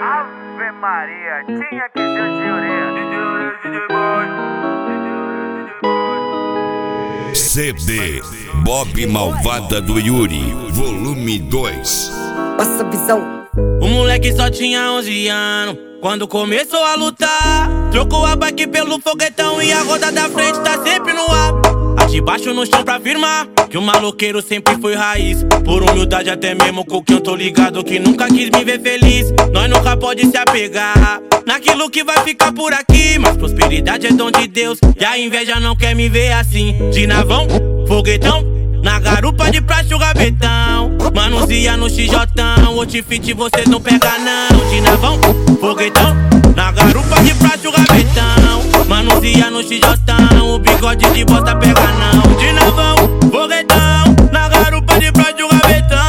Ave Maria, tinha que ser CD Bob Malvada do Yuri, volume 2. Nossa visão. O moleque só tinha 11 anos quando começou a lutar. Trocou a bike pelo foguetão e a roda da frente tá sempre no ar. A de baixo no chão pra afirmar que o maloqueiro sempre foi raiz. Por humildade até mesmo com quem eu tô ligado, que nunca quis me ver feliz. Nós nunca pode se apegar naquilo que vai ficar por aqui, mas prosperidade é dom de Deus e a inveja não quer me ver assim. De navão, foguetão, na garupa de praxe o rabetão. Manuzia no XJ, outfit você não pega não. De navão, foguetão, na garupa de praxe o rabetão. Manuzia no XJ, o bigode de bosta pega não. De navão, foguetão, na garupa de praxe o rabetão.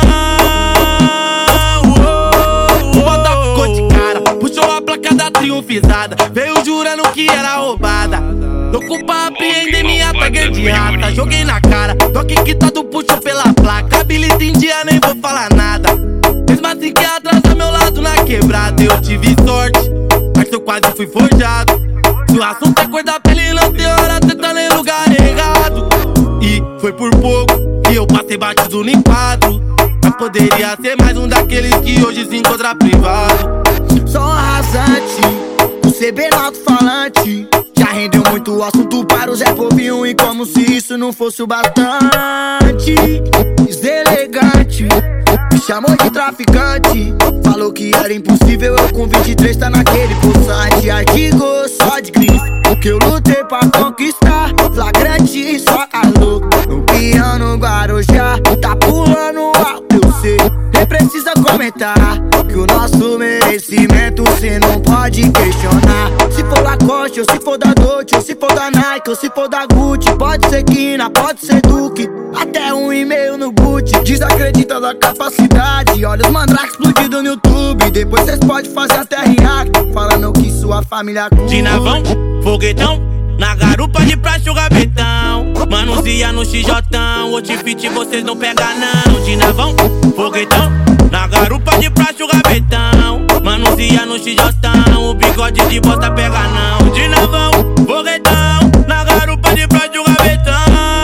Bota ficou de cara, puxou a placa da triunfizada, veio jurando que era roubada. Louco pra apreender minha tag de rata, joguei na cara, toque quitado, puxo pela placa. Habilita em dia, nem vou falar nada. Mesmo assim que atrás do meu lado na quebrada, eu tive sorte, mas eu quase fui forjado. Se o assunto é cor da pele, não tem hora, cê tá em lugar errado. E foi por pouco que eu passei batido no enquadro, mas poderia ser mais um daqueles que hoje se encontra privado. Só um rasante, o CB no alto-falante já rendeu muito assunto para o Zé Povinho, e como se isso não fosse o bastante, deselegante me chamou de traficante, falou que era impossível eu com 23 tá naquele poçante. Artigo só de grife, o que eu lutei pra conquistar, flagrante só calor. No piano Guarujá, tá pulando alto, eu sei, nem precisa comentar que o nosso merecimento cê não pode questionar. Se for Lacoste, ou se for da Dolce, ou se for da Nike, ou se for da Gucci, pode ser Kina, pode ser Duque, até um e-mail no boot. Desacredita da capacidade, olha os mandrakes explodidos no YouTube, depois cês podem fazer até react, falando que sua família curte. De navão, foguetão, na garupa de praxe o rabetão. Manuzia no XJ, outfit vocês não pegam não. De navão, foguetão, na garupa de praxe o rabetão. Manuzia no XJ, o bigode de bosta pega não. De navão, foguetão, na garupa de praxe o rabetão.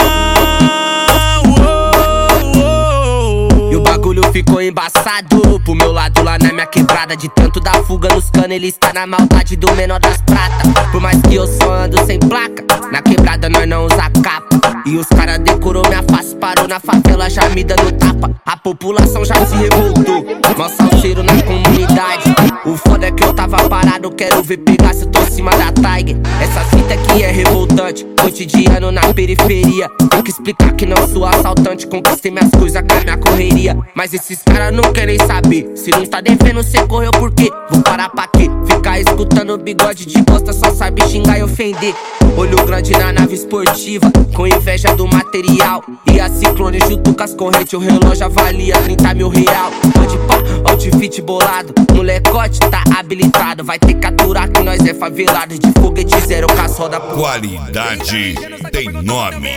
E o bagulho ficou embaçado pro meu lado lá na minha quebrada. De tanto dar fuga nos canos, ele está na maldade do menor das pratas. Por mais que eu só ando sem placa, na quebrada nós não usa capa. E os cara decorou minha face, parou na favela já me dando tapa. A população já se revoltou, mó salseiro na comunidade. O foda é que eu tava parado, quero ver pegar se eu tô em cima da Tiger. Essa cita aqui é revoltante, cotidiano na periferia. Tem que explicar que não sou assaltante, conquistei minhas coisas com a minha correria. Mas esses caras não querem saber, se não tá devendo cê correu por quê? Vou parar pra quê? Ficar escutando bigode de bosta, só sabe xingar e ofender. Olho grande na nave esportiva, com inveja do material. E a Ciclone junto com as correntes, o relógio avalia 30 mil real. Pode pá, outfit bolado, molecote tá habilitado. Vai ter que aturar que nós é favelado, de foguete zero com as rodas. Qualidade tem nome,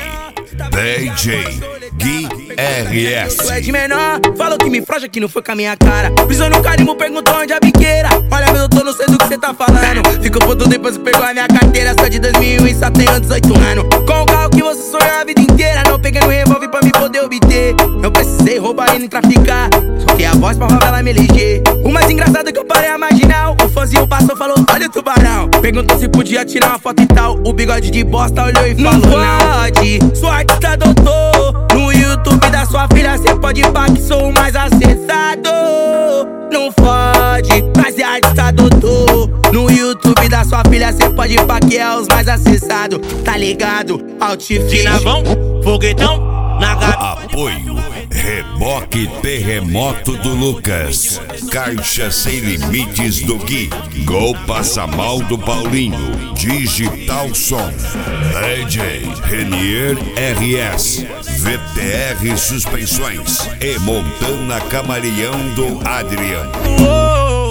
DJ Gui RS. Tu é de menor, falou que me frocha que não foi com a minha cara. Pisou no carimbo, perguntou onde a biqueira. Olha, meu, eu tô não sei do que cê tá falando. Ficou puto depois pegou a minha carteira. Sou de 2001 e só tenho 18 anos. Com o carro que você sonhou a vida inteira. Não peguei no revólver pra me poder obter. Não precisei roubar e nem traficar, só que a voz pra favela me eleger. O mais engraçado é que eu parei a marginal. O fãzinho passou, falou, olha o tubarão. Perguntou se podia tirar uma foto e tal. O bigode de bosta olhou e falou, não pode, sou artista doutor. No YouTube da sua filha cê pode pá que sou o mais acessado. Não fode, mas é artista doutor. No YouTube da sua filha cê pode pá que é os mais acessados. Tá ligado? Outfit. De navão, foguetão, na garupa. Apoio Reboque Terremoto do Lucas, Caixa Sem Limites do Gui, Gol Passa Mal do Paulinho, Digital Som, DJ Renier RS, VTR Suspensões e Montana Camaleão do Adriano.